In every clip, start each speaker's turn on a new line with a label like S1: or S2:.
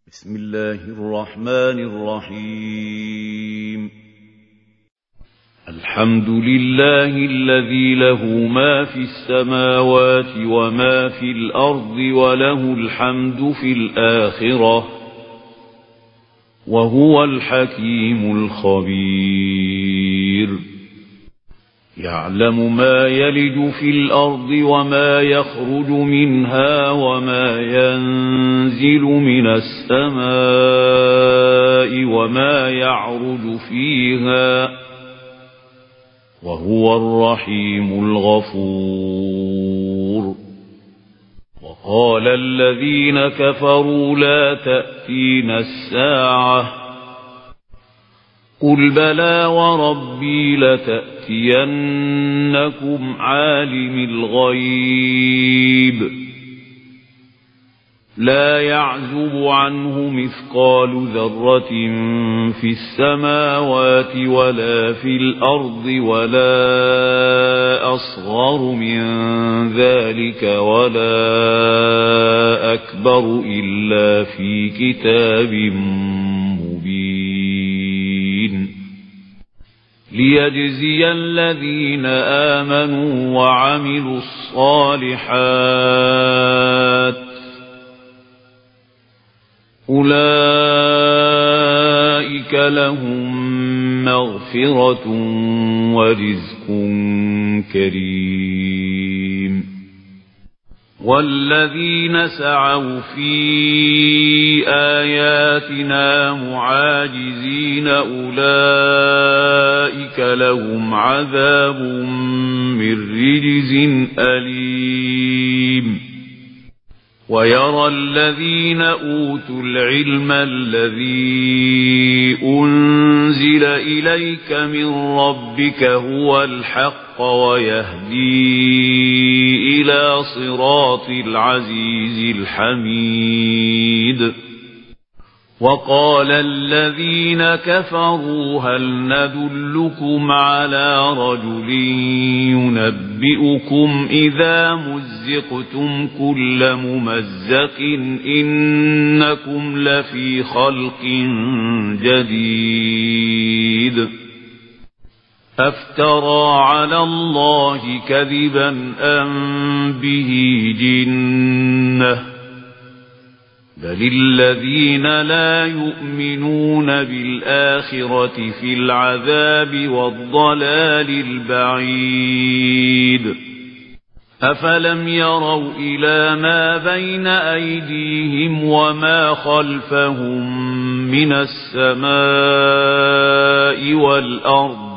S1: بسم الله الرحمن الرحيم. الحمد لله الذي له ما في السماوات وما في الأرض وله الحمد في الآخرة وهو الحكيم الخبير. يعلم ما يلج في الأرض وما يخرج منها وما ينزل من السماء وما يعرج فيها وهو الرحيم الغفور. وقال الذين كفروا لا تأتينا الساعة قل بلى وربي لتأتينكم عالم الغيب لا يعزب عنه مثقال ذرة في السماوات ولا في الأرض ولا أصغر من ذلك ولا أكبر إلا في كتاب مبين ليجزي الذين آمنوا وعملوا الصالحات أولئك لهم مغفرة ورزق كريم. والذين سعوا في آياتنا معاجزين أولئك لهم عذاب من رجز أليم. ويرى الذين أوتوا العلم الذي أنزل إليك من ربك هو الحق ويهدي إلى صراط العزيز الحميد. وقال الذين كفروا هل ندلكم على رجل ينبئكم إذا مزقتم كل ممزق إنكم لفي خلق جديد أفترى على الله كذبا أم به جنة بل الذين لا يؤمنون بالآخرة في العذاب والضلال البعيد. أفلم يروا إلى ما بين أيديهم وما خلفهم من السماء والأرض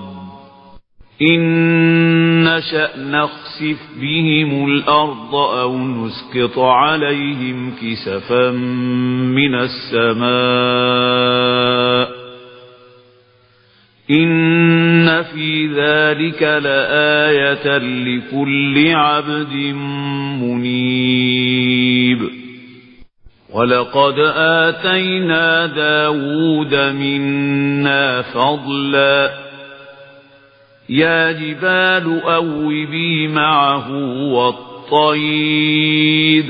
S1: إن نشأ نخسف بهم الأرض أو نسقط عليهم كسفا من السماء إن في ذلك لآية لكل عبد منيب. ولقد آتينا داود منا فضلا يا جبال أوبي معه والطير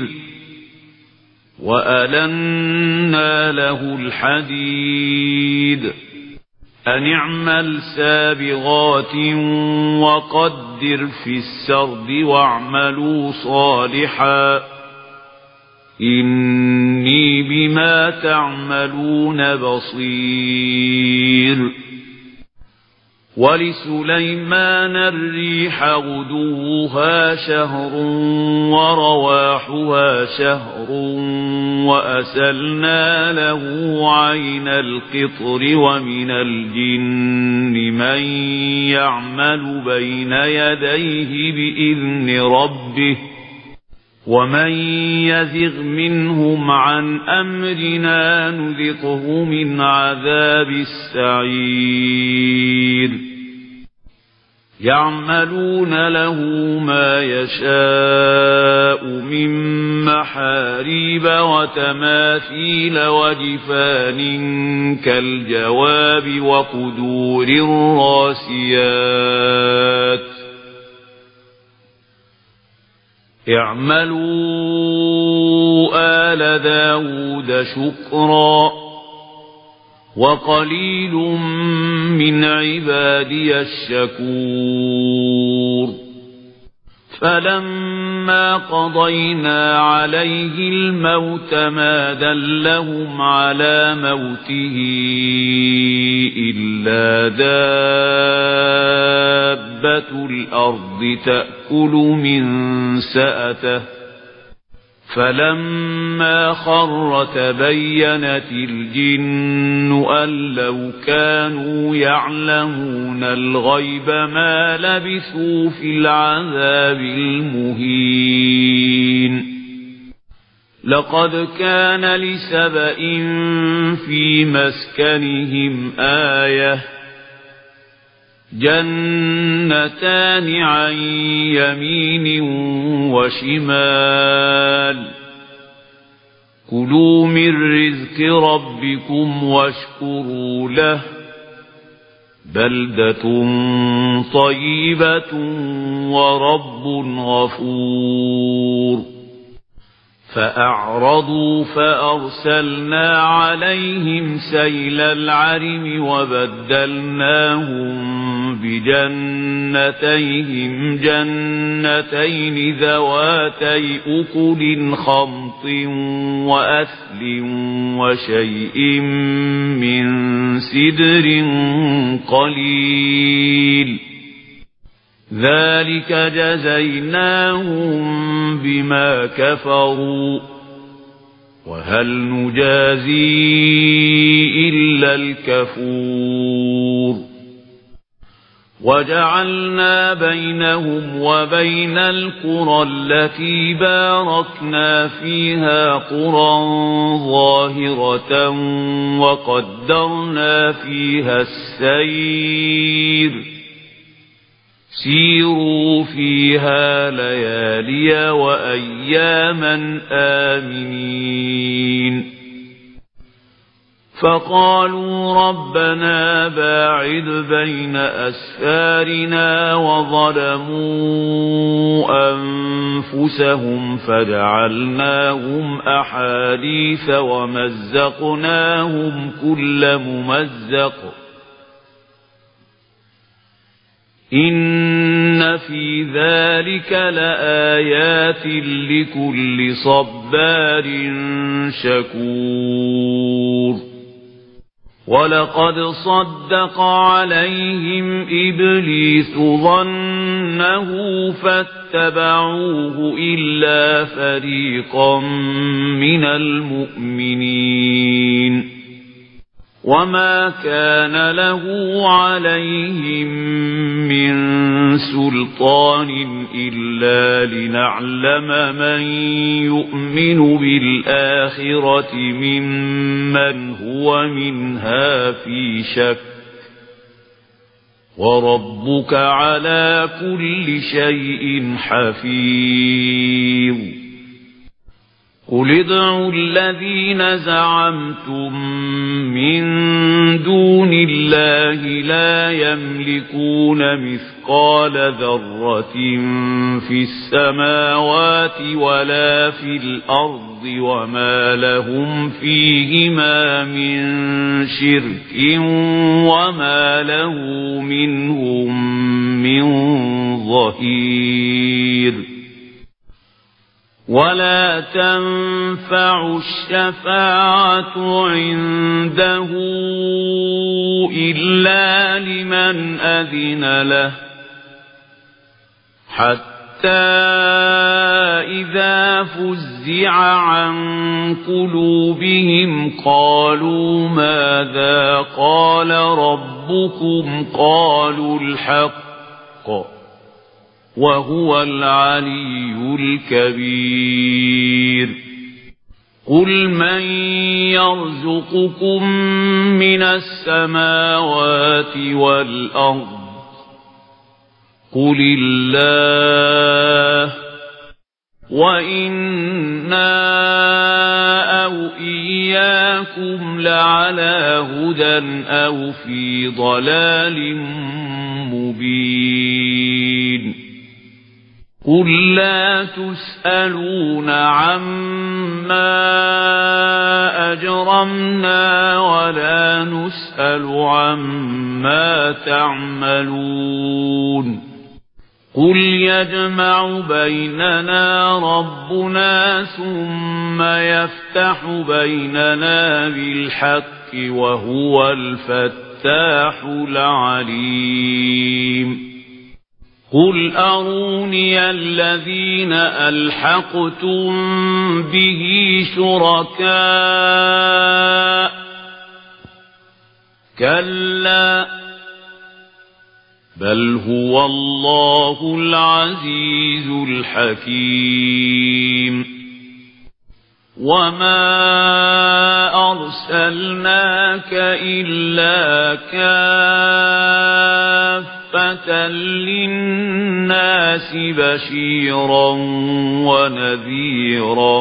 S1: وألنا له الحديد أن اعمل سابغات وقدر في السرد واعملوا صالحا إني بما تعملون بصير. ولسليمان الريح غدوها شهر ورواحها شهر وأسلنا له عين القطر ومن الجن من يعمل بين يديه بإذن ربه ومن يزغ منهم عن أمرنا نذقه من عذاب السعير. يعملون له ما يشاء من محاريب وتماثيل وجفان كالجواب وقدور الراسيات اعملوا آل داود شكرا وقليل من عبادي الشكور فلما قضينا عليه الموت ما دلهم على موته إلا دابة الأرض تأكل من سأته فلما خر تبينت الجن أن لو كانوا يعلمون الغيب ما لبثوا في العذاب المهين لقد كان لسبإ في مسكنهم آية جنتان عن يمين وشمال كلوا من رزق ربكم واشكروا له بلدة طيبة ورب غفور فأعرضوا فأرسلنا عليهم سيل العرم وبدلناهم بجنتيهم جنتين ذواتي أكل خمط وأثل وشيء من سدر قليل ذلك جزيناهم بما كفروا وهل نجازي إلا الكفور وجعلنا بينهم وبين القرى التي باركنا فيها قرى ظاهرة وقدرنا فيها السير سيروا فيها ليالي وأياما آمنين فقالوا ربنا باعد بين أسفارنا وظلموا أنفسهم فجعلناهم أحاديث ومزقناهم كل ممزق إن في ذلك لآيات لكل صبار شكور ولقد صدق عليهم إبليس ظنه فاتبعوه إلا فريقا من المؤمنين وما كان له عليهم من سلطان إلا لنعلم من يؤمن بالآخرة ممن هو منها في شك وربك على كل شيء حفيظ قل ادعوا الذين زعمتم من دون الله لا يملكون مثقال ذرة في السماوات ولا في الأرض وما لهم فيهما من شرك وما له منهم من ظهير ولا تنفع الشفاعة عنده إلا لمن أذن له حتى إذا فزع عن قلوبهم قالوا ماذا قال ربكم قالوا الحق وهو العلي الكبير قل من يرزقكم من السماوات والأرض قل الله وإنا أو إياكم لعلى هدى أو في ضلال مبين قل لا تسألون عما أجرمنا ولا نسأل عما تعملون قل يجمع بيننا ربنا ثم يفتح بيننا بالحق وهو الفتاح العليم قل أروني الذين ألحقتم به شركاء كلا بل هو الله العزيز الحكيم وما أرسلناك إلا كافة للناس بشيرا ونذيرا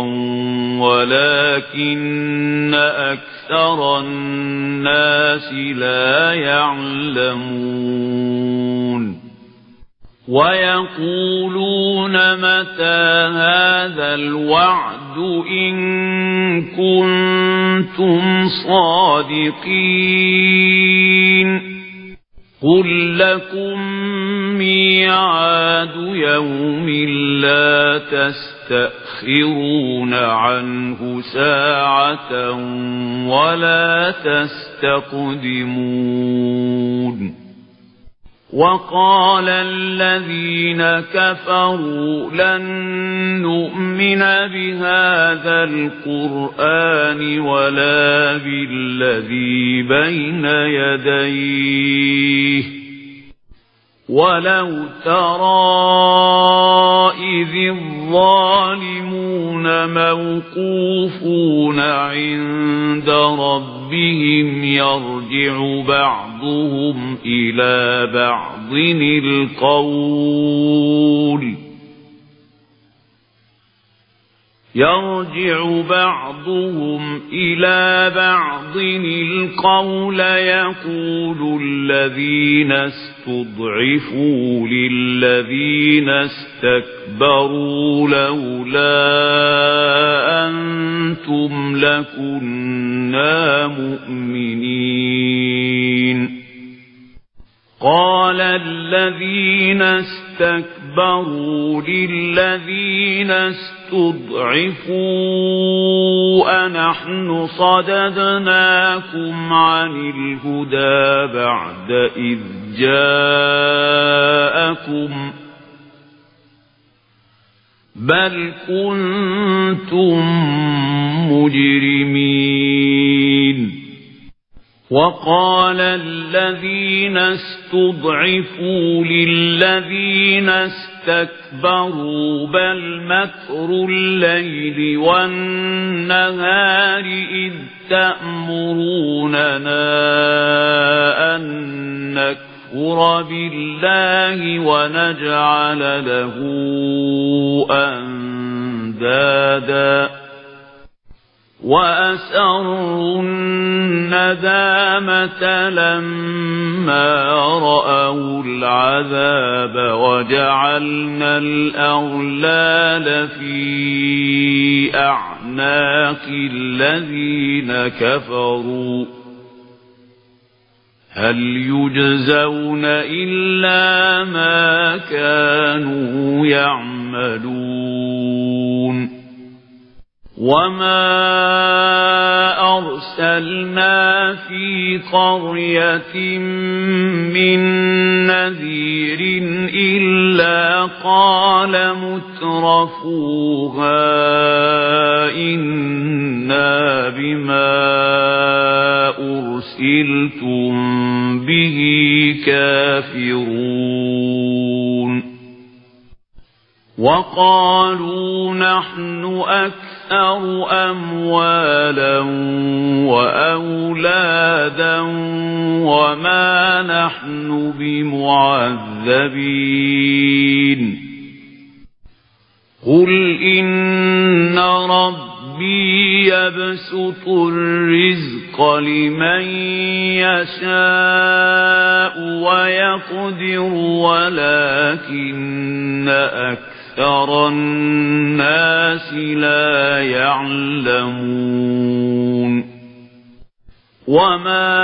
S1: ولكن أكثر الناس لا يعلمون ويقولون متى هذا الوعد إن كنتم صادقين قل لكم ميعاد يوم لا تستأخرون عنه ساعة ولا تستقدمون وقال الذين كفروا لن نؤمن بهذا القرآن ولا بالذي بين يديه ولو ترى إذ الظالمون موقوفون عند ربهم يرجع بعضهم إلى بعض القول يقول الذين استضعفوا للذين استكبروا لولا أنتم لكنا مؤمنين قال الذين استكبروا للذين استضعفوا أنحن صددناكم عن الهدى بعد إذ جاءكم بل كنتم مجرمين وقال الذين استضعفوا للذين استكبروا بل مكر الليل والنهار إذ تأمروننا أن نكفر بالله ونجعل له أندادا وأسروا الندامة لما رأوا العذاب وجعلنا الأغلال في أعناق الذين كفروا هل يجزون إلا ما كانوا يعملون وما أرسلنا في قرية من نذير إلا قال مترفوها إنا بما أرسلتم به كافرون وقالوا نحن أكثر أموالا وأولادا وما نحن بمعذبين قل إن ربي يبسط الرزق لمن يشاء ويقدر ولكن أكثر أكثر الناس لا يعلمون وما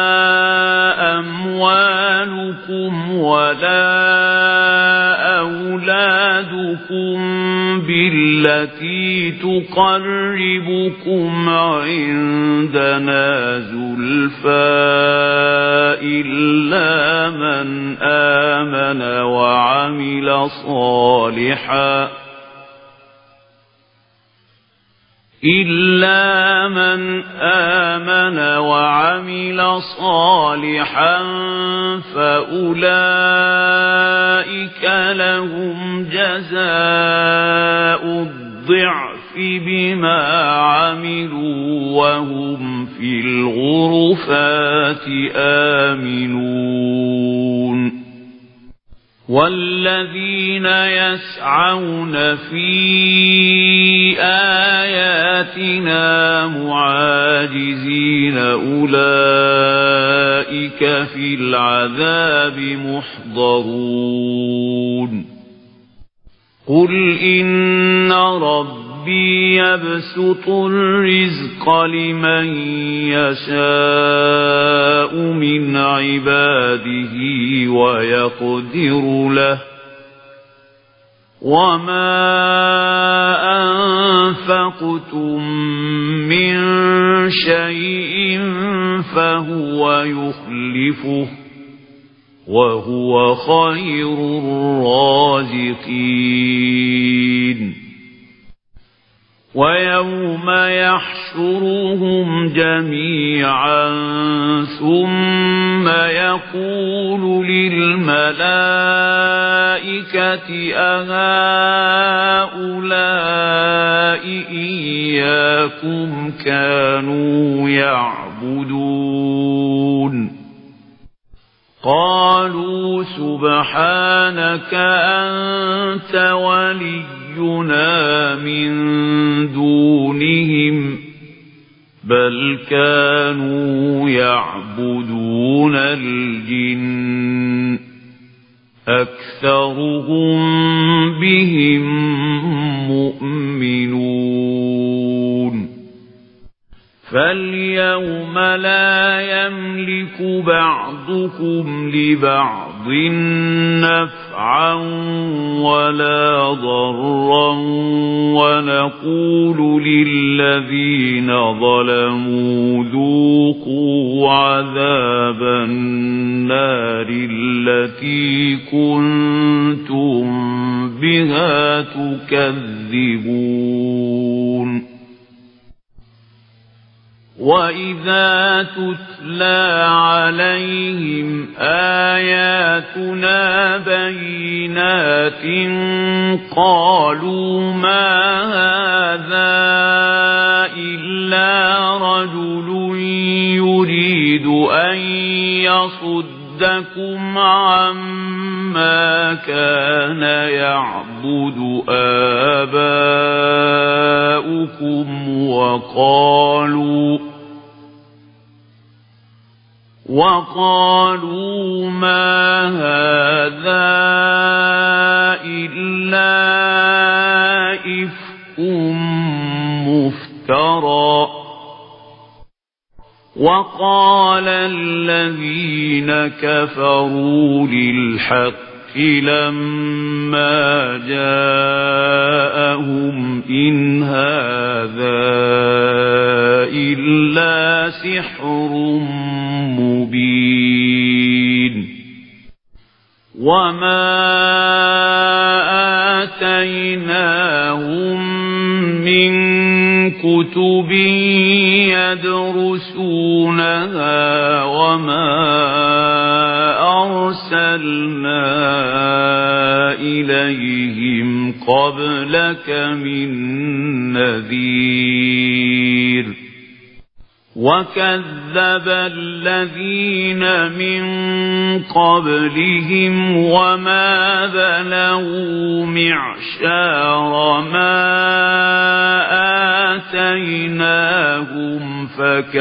S1: أموالكم ولا أولادكم بالتي تقربكم عندنا زلفى إلا من آمن وعمل صالحا فأولئك لهم جزاء الضعف بما عملوا وهم في الغرفات آمنون والذين يسعون في آياتنا معاجزين أولئك في العذاب محضرون قل إن ربي يبسط الرزق لمن يشاء من عباده ويقدر له وما أنفقتم من شيء فهو يخلفه وهو خير الرازقين ويوم يحشرهم جميعا ثم يقول للملائكة أهؤلاء إياكم كانوا يعبدون قالوا سبحانك أنت ولينا من دونهم بل كانوا يعبدون الجن أكثرهم بهم مؤمنون فاليوم لا يملك بعضكم لبعض نفعا ولا ضرا ونقول للذين ظلموا ذوقوا عذاب النار التي كنتم بها تكذبون وَإِذَا تُتْلَى عَلَيْهِمْ آيَاتُنَا بَيِّنَاتٍ قَالُوا مَا هَذَا إِلَّا رَجُلٌ يُرِيدُ أَن يَصُدَّكُمْ عَمَّا كَانَ يَعْبُدُ آبَاؤُكُمْ وقالوا ما هذا إلا إفك مفترى وقال الذين كفروا للحق لما جاءهم إن هذا إلا سحر مبين وما آتيناهم من كتب يدرسونها وما أرسلنا إليهم قبلك من نذير وكذب الذين من قبلهم وما بلغوا معشار ما آتيناهم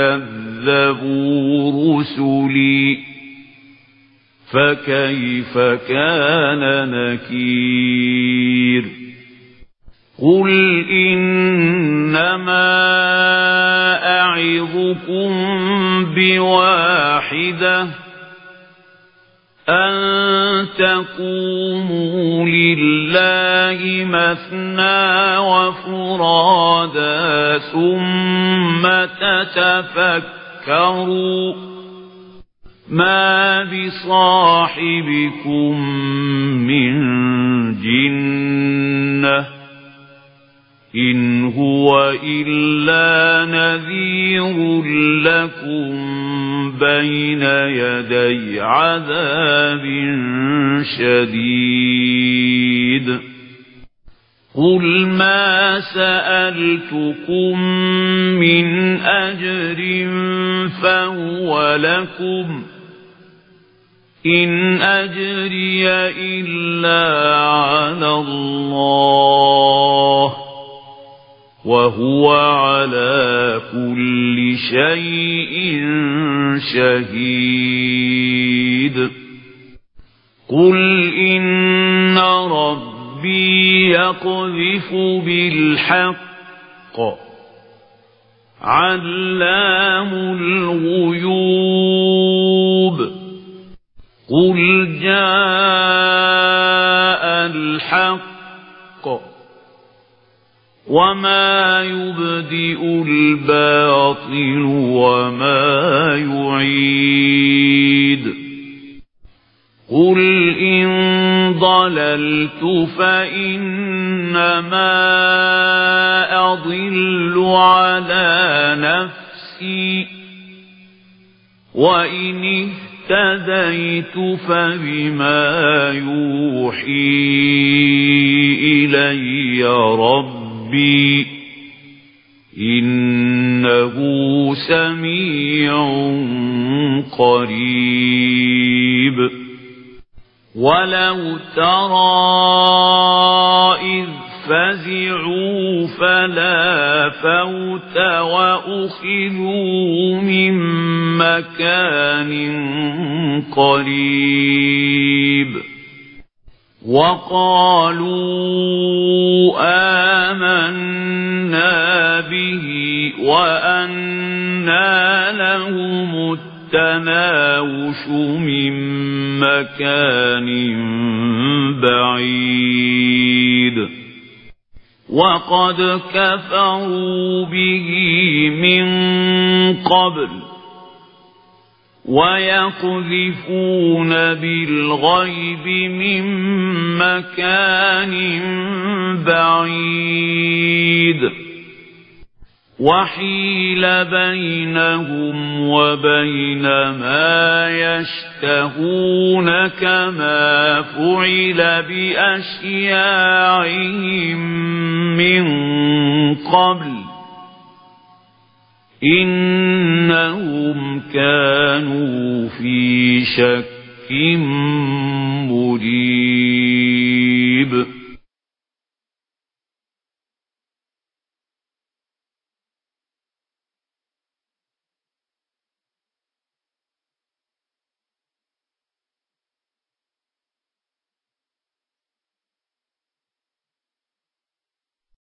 S1: فكذبوا رسلي فكيف كان نكير قل إنما أعظكم بواحدة أن تقوموا لله مثنى وفرادا ثم تتفكروا ما بصاحبكم من جنة إن هو إلا نذير لكم بين يدي عذاب شديد قل ما سألتكم من أجر فهو لكم إن أجري إلا على الله وهو على كل شيء شهيد قل إن ربي يقذف بالحق علام الغيوب قل جاء الحق وما يبدئ الباطل وما يعيد قل إن ضللت فإنما أضل على نفسي وإن اهتديت فبما يوحي إلي ربي إنه سميع قريب ولو ترى إذ فزعوا فلا فوت وأخذوا من مكان قريب وقالوا آمنا به وأنى لهم التناوش من مكان بعيد وقد كفروا به من قبل ويقذفون بالغيب من مكان بعيد وحيل بينهم وبين ما يشتهون كما فعل بأشياعهم من قبل إنهم كانوا في شك مريب